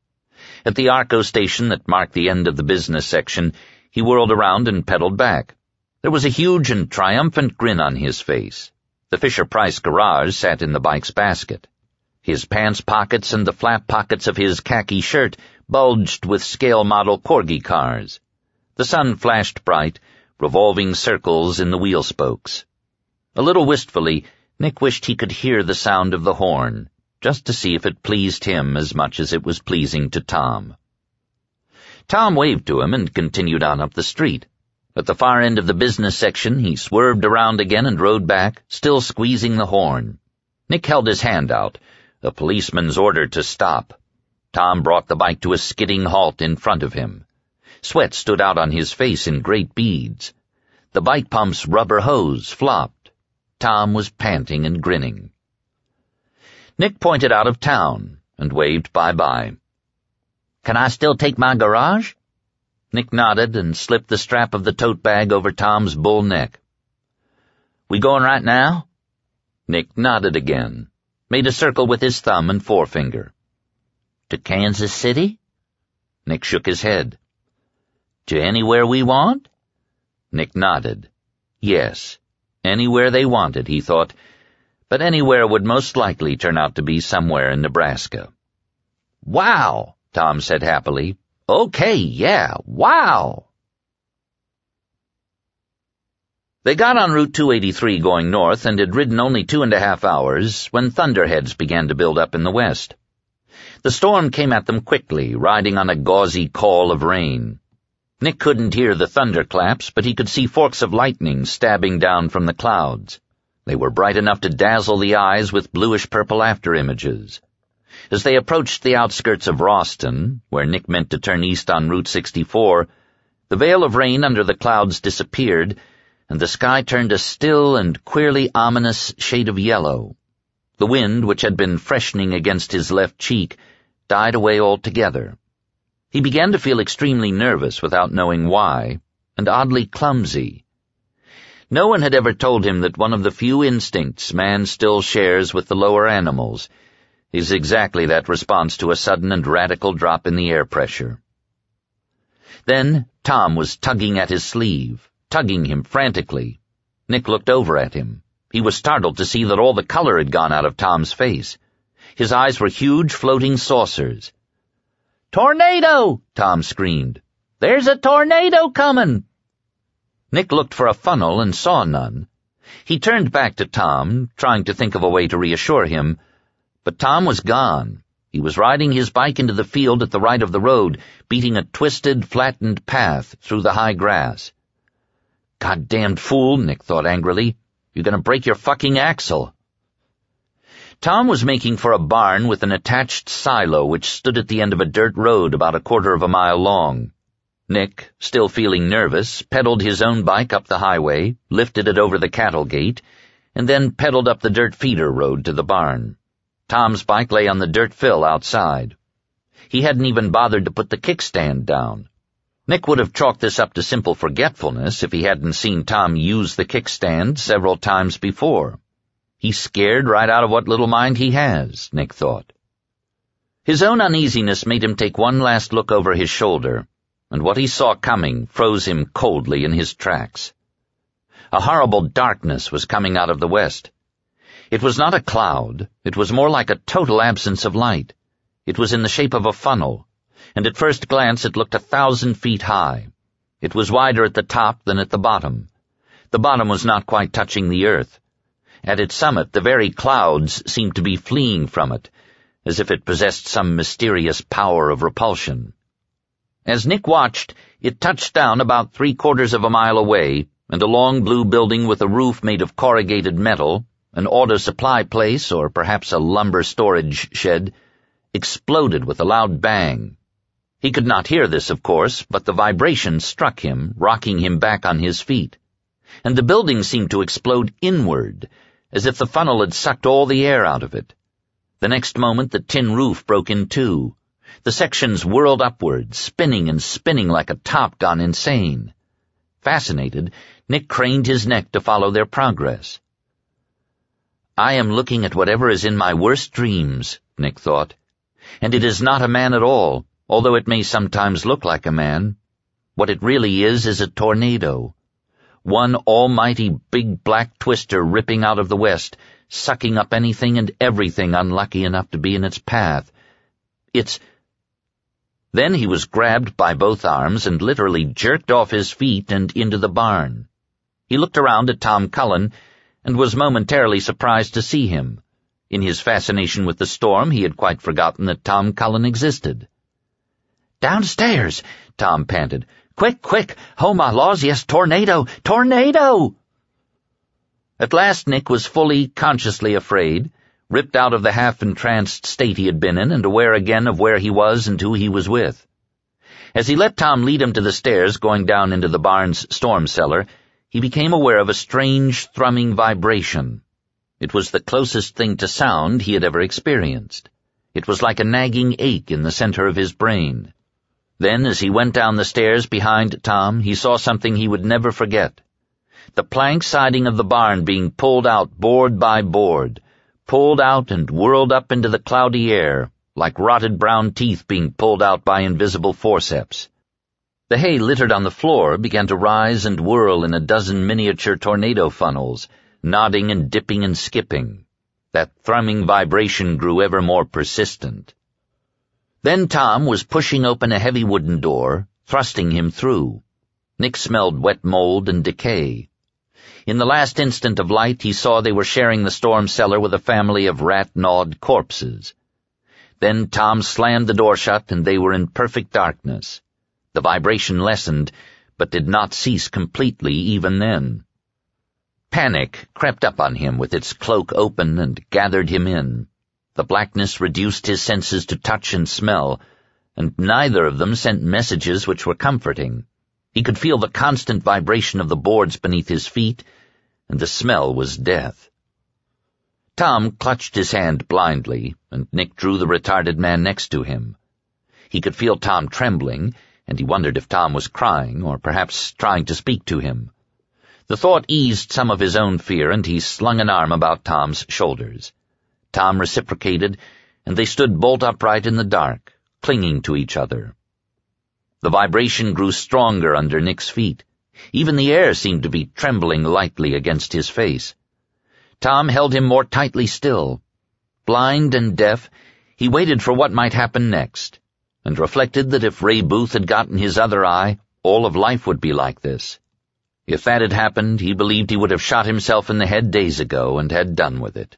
At the Arco station that marked the end of the business section, he whirled around and pedaled back. There was a huge and triumphant grin on his face. The Fisher-Price garage sat in the bike's basket. His pants pockets and the flap pockets of his khaki shirt bulged with scale-model Corgi cars. The sun flashed bright, revolving circles in the wheel spokes. A little wistfully, Nick wished he could hear the sound of the horn, just to see if it pleased him as much as it was pleasing to Tom. Tom waved to him and continued on up the street. At the far end of the business section, he swerved around again and rode back, still squeezing the horn. Nick held his hand out, a policeman's order to stop. Tom brought the bike to a skidding halt in front of him. Sweat stood out on his face in great beads. The bike pump's rubber hose flopped. Tom was panting and grinning. Nick pointed out of town and waved bye-bye. "Can I still take my garage?" Nick nodded and slipped the strap of the tote bag over Tom's bull neck. "We going right now?" Nick nodded again, made a circle with his thumb and forefinger. "To Kansas City?" Nick shook his head. "To anywhere we want?" Nick nodded. Yes, anywhere they wanted, he thought, but anywhere would most likely turn out to be somewhere in Nebraska. "Wow," Tom said happily. "Okay, yeah, wow." They got on Route 283 going north and had ridden only 2.5 hours when thunderheads began to build up in the west. The storm came at them quickly, riding on a gauzy caul of rain. Nick couldn't hear the thunderclaps, but he could see forks of lightning stabbing down from the clouds. They were bright enough to dazzle the eyes with bluish-purple afterimages. As they approached the outskirts of Rawston, where Nick meant to turn east on Route 64, the veil of rain under the clouds disappeared, and the sky turned a still and queerly ominous shade of yellow. The wind, which had been freshening against his left cheek, died away altogether. He began to feel extremely nervous without knowing why, and oddly clumsy. No one had ever told him that one of the few instincts man still shares with the lower animals is exactly that response to a sudden and radical drop in the air pressure. Then Tom was tugging at his sleeve, tugging him frantically. Nick looked over at him. He was startled to see that all the color had gone out of Tom's face. His eyes were huge floating saucers. "Tornado!" Tom screamed. "There's a tornado coming!" Nick looked for a funnel and saw none. He turned back to Tom, trying to think of a way to reassure him, but Tom was gone. He was riding his bike into the field at the right of the road, beating a twisted, flattened path through the high grass. "Goddamned fool," Nick thought angrily. "You're gonna break your fucking axle." Tom was making for a barn with an attached silo which stood at the end of a dirt road about 1/4 of a mile long. Nick, still feeling nervous, pedaled his own bike up the highway, lifted it over the cattle gate, and then pedaled up the dirt feeder road to the barn. Tom's bike lay on the dirt fill outside. He hadn't even bothered to put the kickstand down. Nick would have chalked this up to simple forgetfulness if he hadn't seen Tom use the kickstand several times before. He's scared right out of what little mind he has, Nick thought. His own uneasiness made him take one last look over his shoulder, and what he saw coming froze him coldly in his tracks. A horrible darkness was coming out of the west. It was not a cloud, it was more like a total absence of light. It was in the shape of a funnel, and at first glance it looked 1,000 feet high. It was wider at the top than at the bottom. The bottom was not quite touching the earth. At its summit, the very clouds seemed to be fleeing from it, as if it possessed some mysterious power of repulsion. As Nick watched, it touched down about 3/4 of a mile away, and a long blue building with a roof made of corrugated metal, an auto supply place or perhaps a lumber storage shed, exploded with a loud bang. He could not hear this, of course, but the vibration struck him, rocking him back on his feet. And the building seemed to explode inward, as if the funnel had sucked all the air out of it. The next moment the tin roof broke in two. The sections whirled upward, spinning and spinning like a top gone insane. Fascinated, Nick craned his neck to follow their progress. "I am looking at whatever is in my worst dreams," Nick thought. "And it is not a man at all, although it may sometimes look like a man. What it really is a tornado. One almighty big black twister ripping out of the west, sucking up anything and everything unlucky enough to be in its path. It's—" Then he was grabbed by both arms and literally jerked off his feet and into the barn. He looked around at Tom Cullen and was momentarily surprised to see him. In his fascination with the storm, he had quite forgotten that Tom Cullen existed. "Downstairs," Tom panted. Quick, quick! Oh, my laws, yes, tornado! Tornado! At last Nick was fully, consciously afraid, ripped out of the half-entranced state he had been in, and aware again of where he was and who he was with. As he let Tom lead him to the stairs going down into the barn's storm cellar, he became aware of a strange, thrumming vibration. It was the closest thing to sound he had ever experienced. It was like a nagging ache in the center of his brain. Then, as he went down the stairs behind Tom, he saw something he would never forget. The plank siding of the barn being pulled out board by board, pulled out and whirled up into the cloudy air, like rotted brown teeth being pulled out by invisible forceps. The hay littered on the floor began to rise and whirl in a dozen miniature tornado funnels, nodding and dipping and skipping. That thrumming vibration grew ever more persistent. Then Tom was pushing open a heavy wooden door, thrusting him through. Nick smelled wet mold and decay. In the last instant of light, he saw they were sharing the storm cellar with a family of rat-gnawed corpses. Then Tom slammed the door shut, and they were in perfect darkness. The vibration lessened, but did not cease completely even then. Panic crept up on him with its cloak open and gathered him in. The blackness reduced his senses to touch and smell, and neither of them sent messages which were comforting. He could feel the constant vibration of the boards beneath his feet, and the smell was death. Tom clutched his hand blindly, and Nick drew the retarded man next to him. He could feel Tom trembling, and he wondered if Tom was crying, or perhaps trying to speak to him. The thought eased some of his own fear, and he slung an arm about Tom's shoulders. Tom reciprocated, and they stood bolt upright in the dark, clinging to each other. The vibration grew stronger under Nick's feet. Even the air seemed to be trembling lightly against his face. Tom held him more tightly still. Blind and deaf, he waited for what might happen next, and reflected that if Ray Booth had gotten his other eye, all of life would be like this. If that had happened, he believed he would have shot himself in the head days ago and had done with it.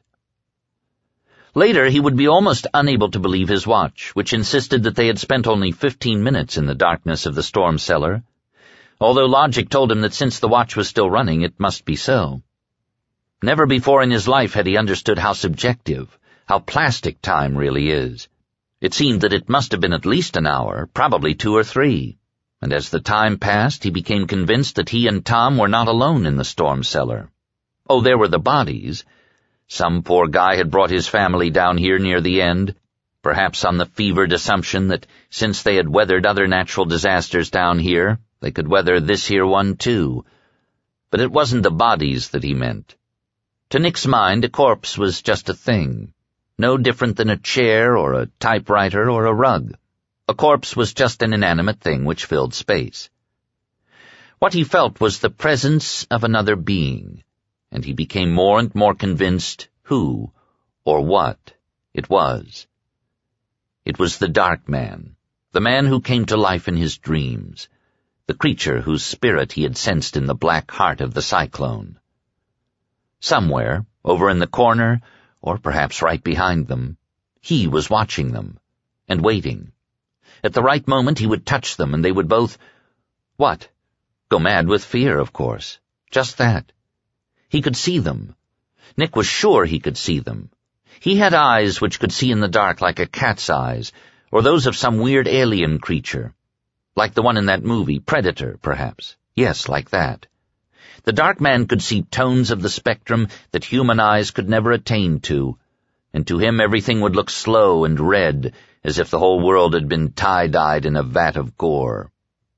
Later, he would be almost unable to believe his watch, which insisted that they had spent only 15 minutes in the darkness of the storm cellar, although logic told him that since the watch was still running, it must be so. Never before in his life had he understood how subjective, how plastic time really is. It seemed that it must have been at least an hour, probably 2 or 3, and as the time passed, he became convinced that he and Tom were not alone in the storm cellar. Oh, there were the bodies. Some poor guy had brought his family down here near the end, perhaps on the fevered assumption that since they had weathered other natural disasters down here, they could weather this here one too. But it wasn't the bodies that he meant. To Nick's mind, a corpse was just a thing, no different than a chair or a typewriter or a rug. A corpse was just an inanimate thing which filled space. What he felt was the presence of another being, and he became more and more convinced who, or what, it was. It was the Dark Man, the man who came to life in his dreams, the creature whose spirit he had sensed in the black heart of the cyclone. Somewhere, over in the corner, or perhaps right behind them, he was watching them, and waiting. At the right moment he would touch them, and they would both— what? Go mad with fear, of course. Just that. He could see them. Nick was sure he could see them. He had eyes which could see in the dark like a cat's eyes, or those of some weird alien creature. Like the one in that movie, Predator, perhaps. Yes, like that. The Dark Man could see tones of the spectrum that human eyes could never attain to, and to him everything would look slow and red, as if the whole world had been tie-dyed in a vat of gore.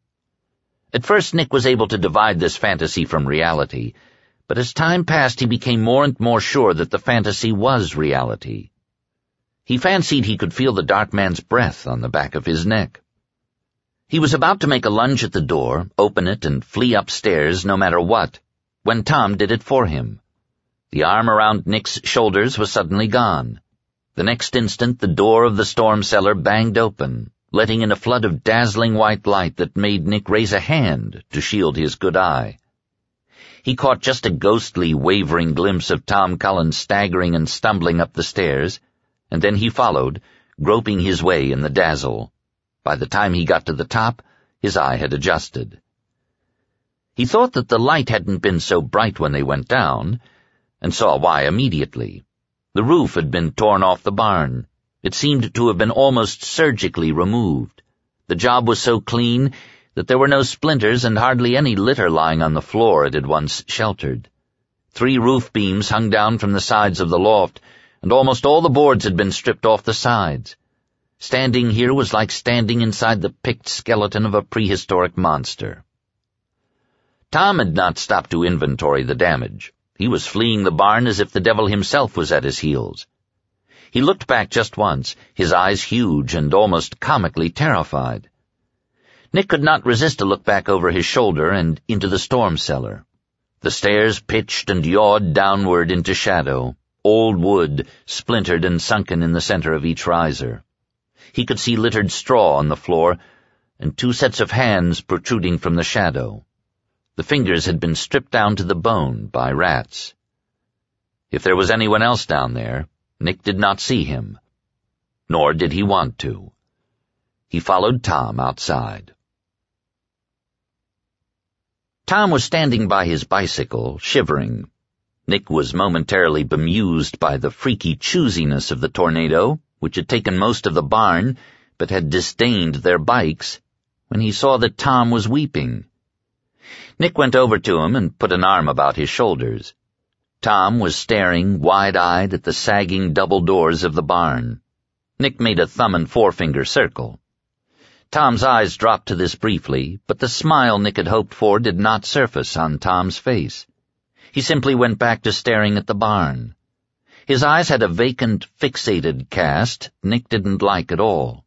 At first Nick was able to divide this fantasy from reality, but as time passed he became more and more sure that the fantasy was reality. He fancied he could feel the Dark Man's breath on the back of his neck. He was about to make a lunge at the door, open it, and flee upstairs no matter what, when Tom did it for him. The arm around Nick's shoulders was suddenly gone. The next instant the door of the storm cellar banged open, letting in a flood of dazzling white light that made Nick raise a hand to shield his good eye. He caught just a ghostly, wavering glimpse of Tom Cullen staggering and stumbling up the stairs, and then he followed, groping his way in the dazzle. By the time he got to the top, His eye had adjusted. He thought that the light hadn't been so bright when they went down, and saw why immediately. The roof had been torn off the barn. It seemed to have been almost surgically removed. The job was so clean that there were no splinters and hardly any litter lying on the floor it had once sheltered. 3 roof beams hung down from the sides of the loft, and almost all the boards had been stripped off the sides. Standing here was like standing inside the picked skeleton of a prehistoric monster. Tom had not stopped to inventory the damage. He was fleeing the barn as if the devil himself was at his heels. He looked back just once, his eyes huge and almost comically terrified. Nick could not resist a look back over his shoulder and into the storm cellar. The stairs pitched and yawed downward into shadow, old wood splintered and sunken in the center of each riser. He could see littered straw on the floor and 2 sets of hands protruding from the shadow. The fingers had been stripped down to the bone by rats. If there was anyone else down there, Nick did not see him. Nor did he want to. He followed Tom outside. Tom was standing by his bicycle, shivering. Nick was momentarily bemused by the freaky choosiness of the tornado, which had taken most of the barn, but had disdained their bikes, when he saw that Tom was weeping. Nick went over to him and put an arm about his shoulders. Tom was staring wide-eyed at the sagging double doors of the barn. Nick made a thumb and forefinger circle. Tom's eyes dropped to this briefly, but the smile Nick had hoped for did not surface on Tom's face. He simply went back to staring at the barn. His eyes had a vacant, fixated cast Nick didn't like at all.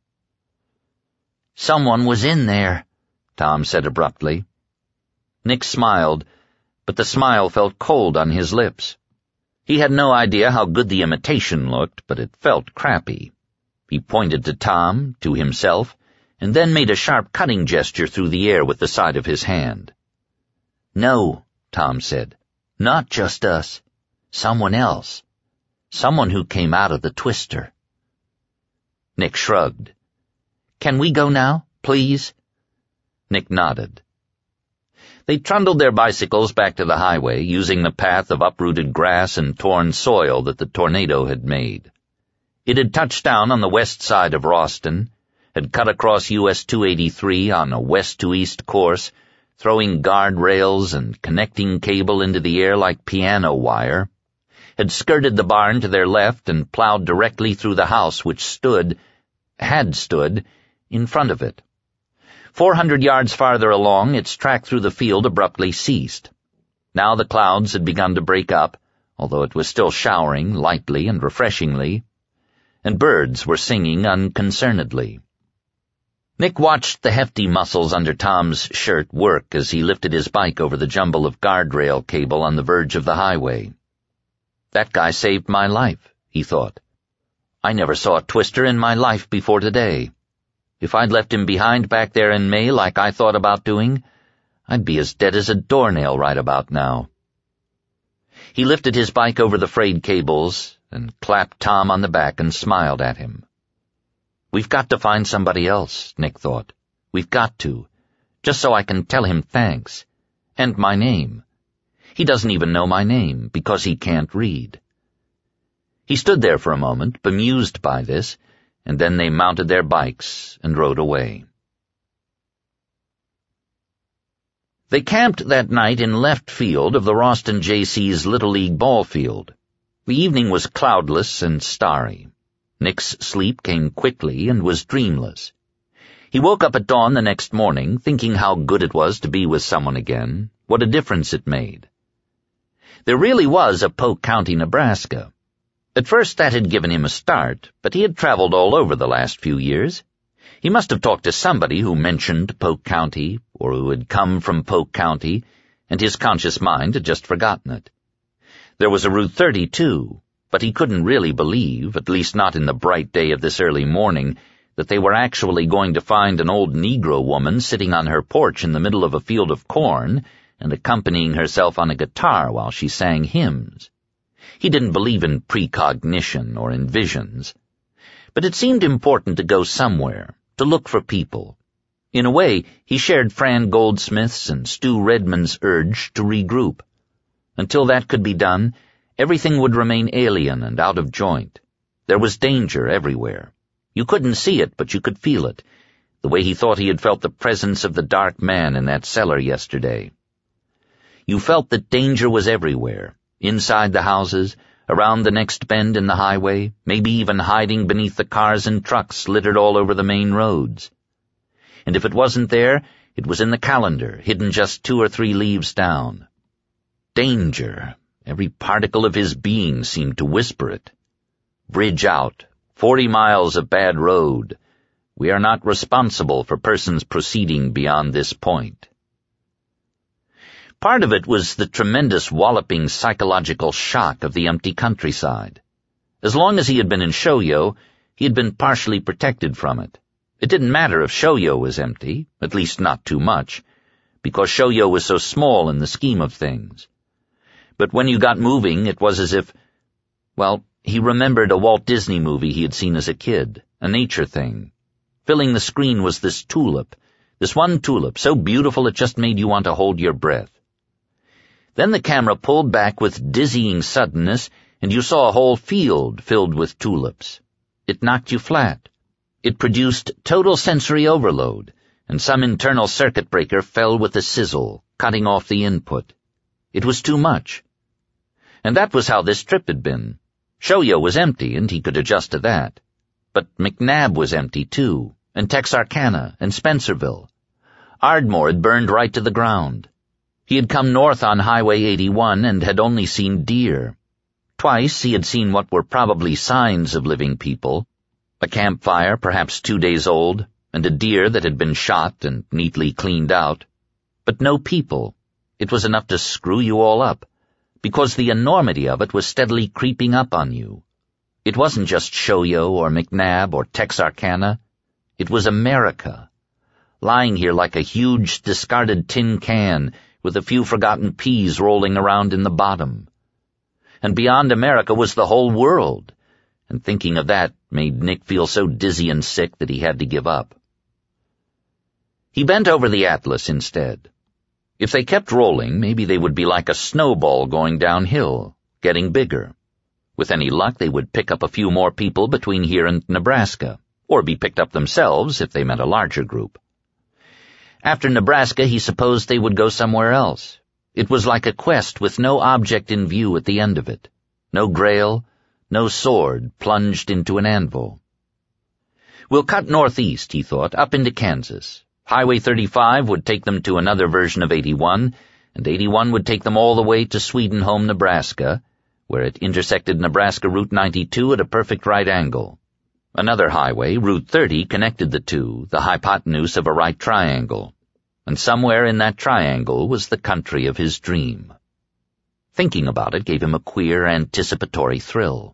"Someone was in there," Tom said abruptly. Nick smiled, but the smile felt cold on his lips. He had no idea how good the imitation looked, but it felt crappy. He pointed to Tom, to himself, and then made a sharp cutting gesture through the air with the side of his hand. "No," Tom said. "Not just us. Someone else. Someone who came out of the twister." Nick shrugged. "Can we go now, please?" Nick nodded. They trundled their bicycles back to the highway, using the path of uprooted grass and torn soil that the tornado had made. It had touched down on the west side of Roston, had cut across US 283 on a west-to-east course, throwing guardrails and connecting cable into the air like piano wire, had skirted the barn to their left and plowed directly through the house which had stood, in front of it. 400 yards farther along, its track through the field abruptly ceased. Now the clouds had begun to break up, although it was still showering lightly and refreshingly, and birds were singing unconcernedly. Nick watched the hefty muscles under Tom's shirt work as he lifted his bike over the jumble of guardrail cable on the verge of the highway. "That guy saved my life," he thought. "I never saw a twister in my life before today. If I'd left him behind back there in May like I thought about doing, I'd be as dead as a doornail right about now." He lifted his bike over the frayed cables and clapped Tom on the back and smiled at him. "We've got to find somebody else," Nick thought. "We've got to, just so I can tell him thanks. And my name. He doesn't even know my name, because he can't read." He stood there for a moment, bemused by this, and then they mounted their bikes and rode away. They camped that night in left field of the Roston Jaycees Little League ball field. The evening was cloudless and starry. Nick's sleep came quickly and was dreamless. He woke up at dawn the next morning, thinking how good it was to be with someone again, what a difference it made. There really was a Polk County, Nebraska. At first that had given him a start, but he had traveled all over the last few years. He must have talked to somebody who mentioned Polk County, or who had come from Polk County, and his conscious mind had just forgotten it. There was a Route 30, too, but he couldn't really believe, at least not in the bright day of this early morning, that they were actually going to find an old Negro woman sitting on her porch in the middle of a field of corn and accompanying herself on a guitar while she sang hymns. He didn't believe in precognition or in visions. But it seemed important to go somewhere, to look for people. In a way, he shared Fran Goldsmith's and Stu Redmond's urge to regroup. Until that could be done, everything would remain alien and out of joint. There was danger everywhere. You couldn't see it, but you could feel it, the way he thought he had felt the presence of the dark man in that cellar yesterday. You felt that danger was everywhere, inside the houses, around the next bend in the highway, maybe even hiding beneath the cars and trucks littered all over the main roads. And if it wasn't there, it was in the calendar, hidden just 2 or 3 leaves down. Danger. Every particle of his being seemed to whisper it. Bridge out. 40 miles of bad road. We are not responsible for persons proceeding beyond this point. Part of it was the tremendous walloping psychological shock of the empty countryside. As long as he had been in Shoyo, he had been partially protected from it. It didn't matter if Shoyo was empty, at least not too much, because Shoyo was so small in the scheme of things. But when you got moving, it was as if, well, he remembered a Walt Disney movie he had seen as a kid, a nature thing. Filling the screen was this tulip, this one tulip, so beautiful it just made you want to hold your breath. Then the camera pulled back with dizzying suddenness, and you saw a whole field filled with tulips. It knocked you flat. It produced total sensory overload, and some internal circuit breaker fell with a sizzle, cutting off the input. It was too much. And that was how this trip had been. Shoyo was empty, and he could adjust to that. But McNabb was empty, too, and Texarkana, and Spencerville. Ardmore had burned right to the ground. He had come north on Highway 81 and had only seen deer. Twice he had seen what were probably signs of living people, a campfire perhaps 2 days old, and a deer that had been shot and neatly cleaned out. But no people. It was enough to screw you all up, because the enormity of it was steadily creeping up on you. It wasn't just Shoyo or McNabb or Texarkana. It was America, lying here like a huge discarded tin can with a few forgotten peas rolling around in the bottom. And beyond America was the whole world, and thinking of that made Nick feel so dizzy and sick that he had to give up. He bent over the atlas instead. If they kept rolling, maybe they would be like a snowball going downhill, getting bigger. With any luck, they would pick up a few more people between here and Nebraska, or be picked up themselves if they met a larger group. After Nebraska, he supposed they would go somewhere else. It was like a quest with no object in view at the end of it. No grail, no sword plunged into an anvil. We'll cut northeast, he thought, up into Kansas. Highway 35 would take them to another version of 81, and 81 would take them all the way to Swedenholm, Nebraska, where it intersected Nebraska Route 92 at a perfect right angle. Another highway, Route 30, connected the two, the hypotenuse of a right triangle. And somewhere in that triangle was the country of his dream. Thinking about it gave him a queer, anticipatory thrill.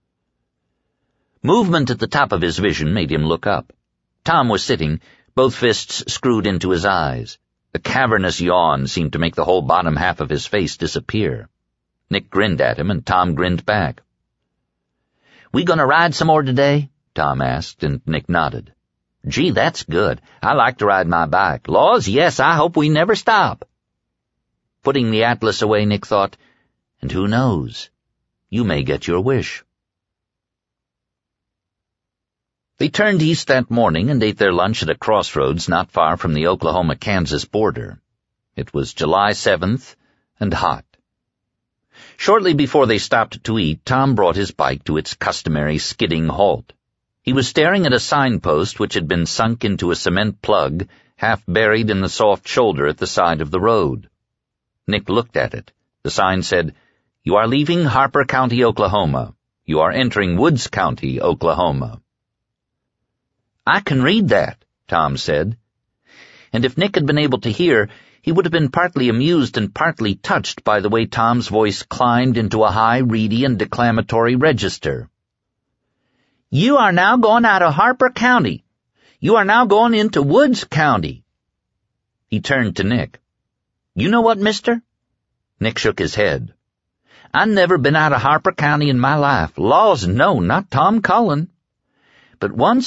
Movement at the top of his vision made him look up. Tom was sitting, both fists screwed into his eyes. A cavernous yawn seemed to make the whole bottom half of his face disappear. Nick grinned at him, and Tom grinned back. "We gonna ride some more today?" Tom asked, and Nick nodded. "Gee, that's good. I like to ride my bike. Laws, yes, I hope we never stop." Putting the atlas away, Nick thought, and who knows? You may get your wish. They turned east that morning and ate their lunch at a crossroads not far from the Oklahoma-Kansas border. It was July 7th, and hot. Shortly before they stopped to eat, Tom brought his bike to its customary skidding halt. He was staring at a signpost which had been sunk into a cement plug, half buried in the soft shoulder at the side of the road. Nick looked at it. The sign said, "You are leaving Harper County, Oklahoma. You are entering Woods County, Oklahoma." "I can read that," Tom said. And if Nick had been able to hear, he would have been partly amused and partly touched by the way Tom's voice climbed into a high, reedy, and declamatory register. "You are now going out of Harper County. You are now going into Woods County." He turned to Nick. "You know what, mister?" Nick shook his head. "I never been out of Harper County in my life. Laws, no, not Tom Cullen. But once,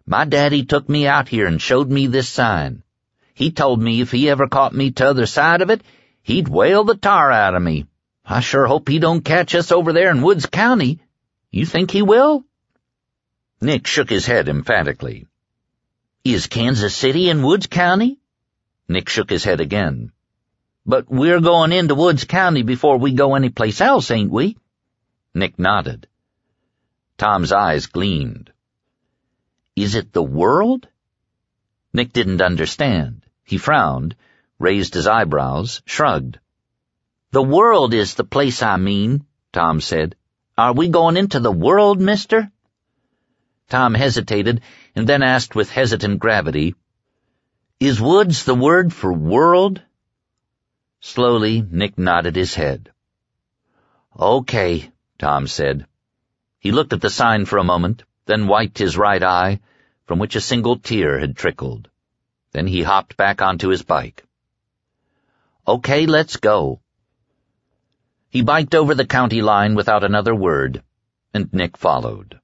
My daddy took me out here and showed me this sign. He told me if he ever caught me t'other side of it, he'd whale the tar out of me. I sure hope he don't catch us over there in Woods County. You think he will?" Nick shook his head emphatically. "Is Kansas City in Woods County?" Nick shook his head again. "But we're going into Woods County before we go anyplace else, ain't we?" Nick nodded. Tom's eyes gleamed. "Is it the world?" Nick didn't understand. He frowned, raised his eyebrows, shrugged. "The world is the place I mean," Tom said. "Are we going into the world, mister?" Tom hesitated and then asked with hesitant gravity, "Is woods the word for world?" Slowly, Nick nodded his head. "Okay," Tom said. He looked at the sign for a moment, then wiped his right eye, from which a single tear had trickled. Then he hopped back onto his bike. "Okay, let's go." He biked over the county line without another word, and Nick followed.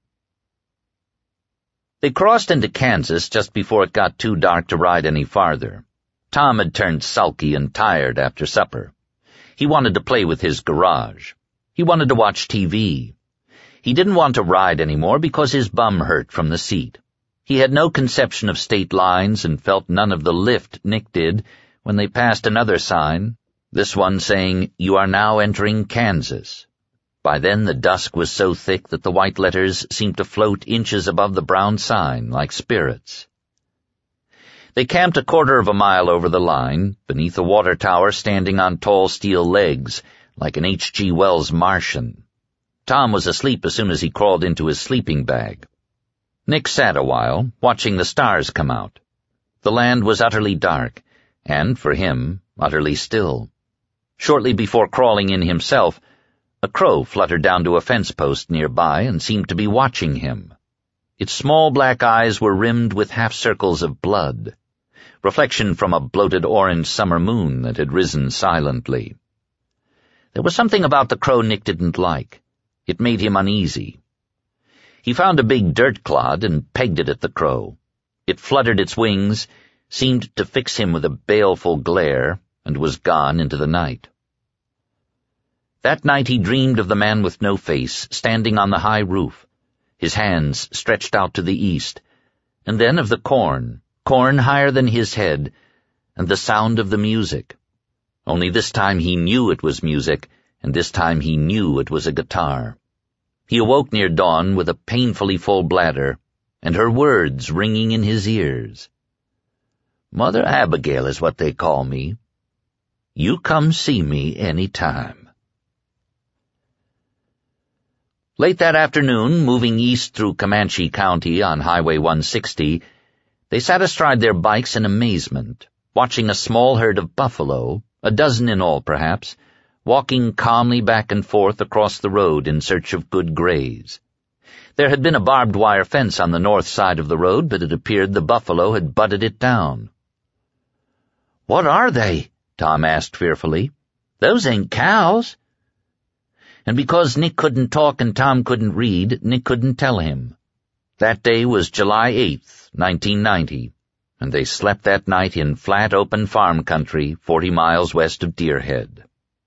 They crossed into Kansas just before it got too dark to ride any farther. Tom had turned sulky and tired after supper. He wanted to play with his garage. He wanted to watch TV. He didn't want to ride anymore because his bum hurt from the seat. He had no conception of state lines and felt none of the lift Nick did when they passed another sign, this one saying, "You are now entering Kansas." By then the dusk was so thick that the white letters seemed to float inches above the brown sign like spirits. They camped a quarter of a mile over the line, beneath a water tower standing on tall steel legs, like an H.G. Wells Martian. Tom was asleep as soon as he crawled into his sleeping bag. Nick sat a while, watching the stars come out. The land was utterly dark, and, for him, utterly still. Shortly before crawling in himself, a crow fluttered down to a fence post nearby and seemed to be watching him. Its small black eyes were rimmed with half-circles of blood, reflection from a bloated orange summer moon that had risen silently. There was something about the crow Nick didn't like. It made him uneasy. He found a big dirt clod and pegged it at the crow. It fluttered its wings, seemed to fix him with a baleful glare, and was gone into the night. That night he dreamed of the man with no face, standing on the high roof, his hands stretched out to the east, and then of the corn higher than his head, and the sound of the music. Only this time he knew it was music, and this time he knew it was a guitar. He awoke near dawn with a painfully full bladder, and her words ringing in his ears. "Mother Abigail is what they call me. You come see me any time." Late that afternoon, moving east through Comanche County on Highway 160, they sat astride their bikes in amazement, watching a small herd of buffalo, a dozen in all perhaps, walking calmly back and forth across the road in search of good graze. There had been a barbed wire fence on the north side of the road, but it appeared the buffalo had butted it down. "What are they?" Tom asked fearfully. "Those ain't cows." And because Nick couldn't talk and Tom couldn't read, Nick couldn't tell him. That day was July 8th, 1990, and they slept that night in flat open farm country 40 miles west of Deerhead.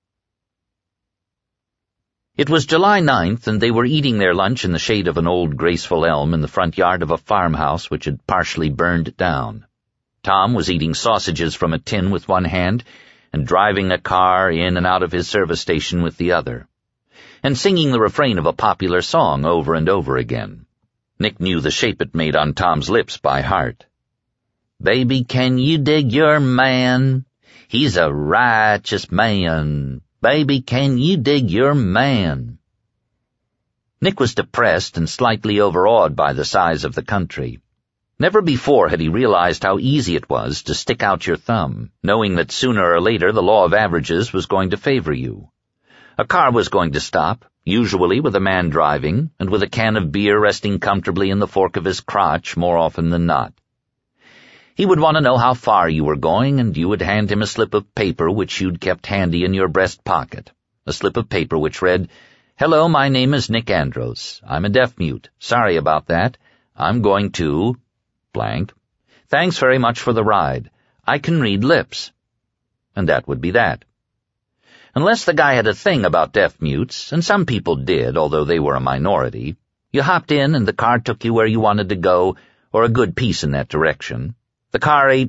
It was July 9th, and they were eating their lunch in the shade of an old graceful elm in the front yard of a farmhouse which had partially burned down. Tom was eating sausages from a tin with one hand and driving a car in and out of his service station with the other, and singing the refrain of a popular song over and over again. Nick knew the shape it made on Tom's lips by heart. "Baby, can you dig your man? He's a righteous man. Baby, can you dig your man?" Nick was depressed and slightly overawed by the size of the country. Never before had he realized how easy it was to stick out your thumb, knowing that sooner or later the law of averages was going to favor you. A car was going to stop, usually with a man driving, and with a can of beer resting comfortably in the fork of his crotch more often than not. He would want to know how far you were going, and you would hand him a slip of paper which you'd kept handy in your breast pocket, a slip of paper which read, "Hello, my name is Nick Andros. I'm a deaf-mute. Sorry about that. I'm going to..." blank. Thanks very much for the ride. I can read lips. And that would be that. Unless the guy had a thing about deaf-mutes, and some people did, although they were a minority, you hopped in and the car took you where you wanted to go, or a good piece in that direction. The car ate